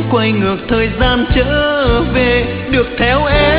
quay ngược thời gian trở về, được theo em